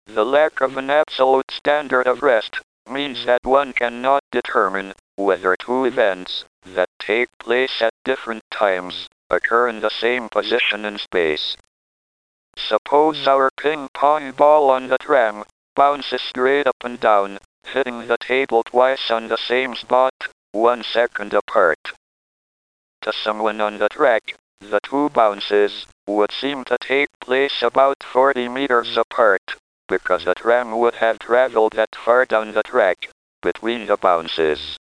The lack of an absolute standard of rest means that one cannot determine whether two events that take place at different times occur in the same position in space. Suppose our ping-pong ball on the tram bounces straight up and down, hitting the table twice on the same spot, 1 second apart. To someone on the track, the two bounces would seem to take place about 40 meters apart, because the tram would have traveled that far down the track between the bounces.